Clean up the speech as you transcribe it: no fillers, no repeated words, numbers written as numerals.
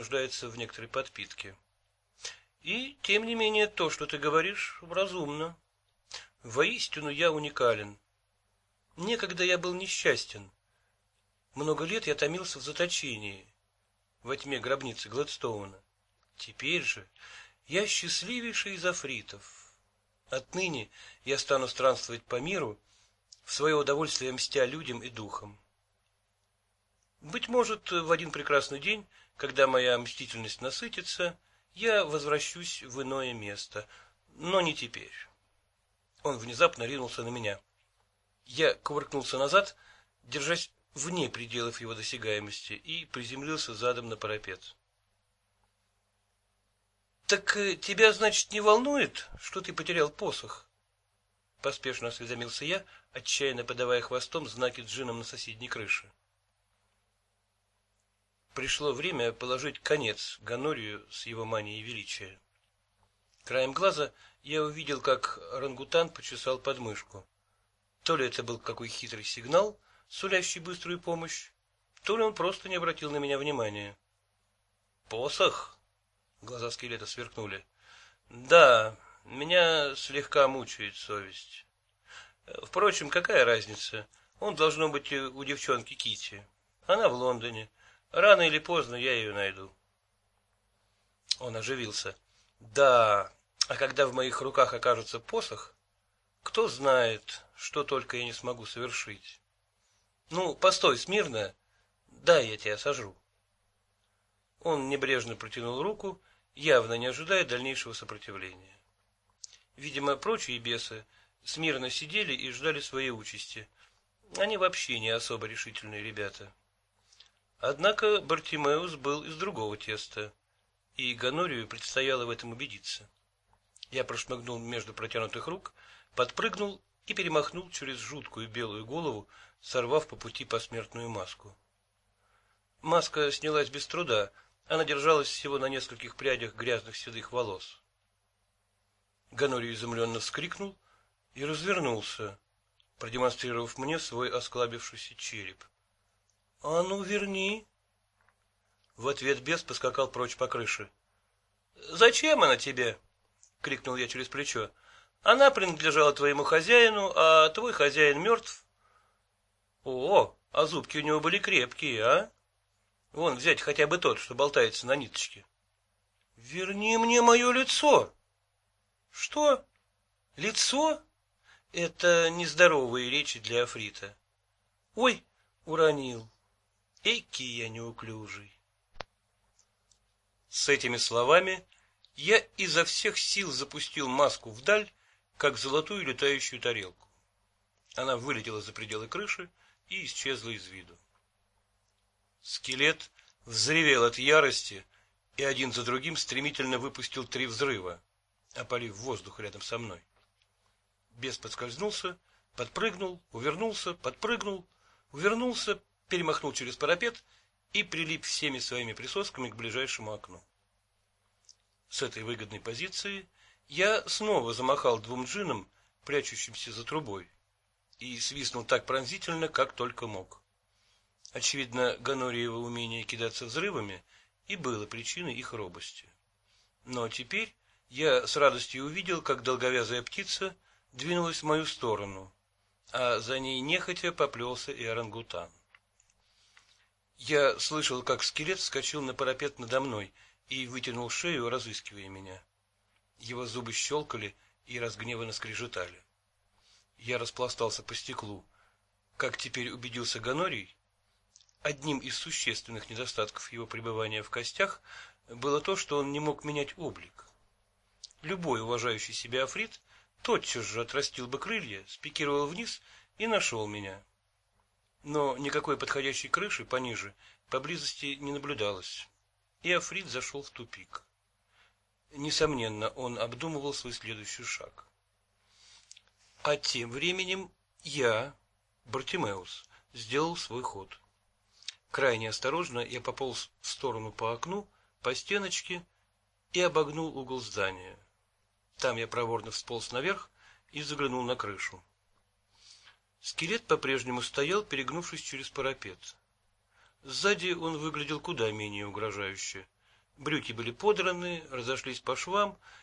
нуждается в некоторой подпитке. И, тем не менее, то, что ты говоришь, разумно. Воистину я уникален. Некогда я был несчастен. Много лет я томился в заточении, во тьме гробницы Гладстоуна. Теперь же я счастливейший из афритов. Отныне я стану странствовать по миру, в свое удовольствие мстя людям и духам. Быть может, в один прекрасный день, когда моя мстительность насытится, я возвращусь в иное место, но не теперь. Он внезапно ринулся на меня. Я кувыркнулся назад, держась вне пределов его досягаемости, и приземлился задом на парапет. «Так тебя, значит, не волнует, что ты потерял посох?» Поспешно осведомился я, отчаянно подавая хвостом знаки джинам на соседней крыше. Пришло время положить конец Гонорию с его манией величия. Краем глаза я увидел, как орангутан почесал подмышку. То ли это был какой хитрый сигнал, сулящий быструю помощь, то ли он просто не обратил на меня внимания. «Посох?» — глаза скелета сверкнули. «Да, меня слегка мучает совесть. Впрочем, какая разница? Он должно быть у девчонки Кити. Она в Лондоне. Рано или поздно я ее найду». Он оживился. «Да, а когда в моих руках окажется посох, кто знает, что только я не смогу совершить. Ну, постой смирно, дай я тебя сожру». Он небрежно протянул руку, явно не ожидая дальнейшего сопротивления. Видимо, прочие бесы смирно сидели и ждали своей участи. Они вообще не особо решительные ребята. Однако Бартимеус был из другого теста, и Гонорию предстояло в этом убедиться. Я прошмыгнул между протянутых рук, подпрыгнул и перемахнул через жуткую белую голову, сорвав по пути посмертную маску. Маска снялась без труда, она держалась всего на нескольких прядях грязных седых волос. Гонорий изумленно вскрикнул и развернулся, продемонстрировав мне свой осклабившийся череп. — А ну, верни! В ответ бес поскакал прочь по крыше. — Зачем она тебе? — крикнул я через плечо. — Она принадлежала твоему хозяину, а твой хозяин мертв. — О, а зубки у него были крепкие, а? Вон взять хотя бы тот, что болтается на ниточке. — Верни мне мое лицо! — Что? Лицо? Это нездоровые речи для африта. — Ой, уронил. Эки я неуклюжий. С этими словами я изо всех сил запустил маску вдаль, как золотую летающую тарелку. Она вылетела за пределы крыши и исчезла из виду. Скелет взревел от ярости и один за другим стремительно выпустил 3 взрыва, опалив воздух рядом со мной. Бес подскользнулся, подпрыгнул, увернулся, подпрыгнул, увернулся, перемахнул через парапет и прилип всеми своими присосками к ближайшему окну. С этой выгодной позиции я снова замахал 2 джинам, прячущимся за трубой, и свистнул так пронзительно, как только мог. Очевидно, Гонориево умение кидаться взрывами и было причиной их робости. Но теперь я с радостью увидел, как долговязая птица двинулась в мою сторону, а за ней нехотя поплелся и орангутан. Я слышал, как скелет вскочил на парапет надо мной и вытянул шею, разыскивая меня. Его зубы щелкали и разгневанно скрежетали. Я распластался по стеклу. Как теперь убедился Гонорий, одним из существенных недостатков его пребывания в костях было то, что он не мог менять облик. Любой уважающий себя африт тотчас же отрастил бы крылья, спикировал вниз и нашел меня. Но никакой подходящей крыши пониже поблизости не наблюдалось, и африт зашел в тупик. Несомненно, он обдумывал свой следующий шаг. А тем временем я, Бартимеус, сделал свой ход. Крайне осторожно я пополз в сторону по окну, по стеночке и обогнул угол здания. Там я проворно всполз наверх и заглянул на крышу. Скелет по-прежнему стоял, перегнувшись через парапет. Сзади он выглядел куда менее угрожающе. Брюки были подраны, разошлись по швам,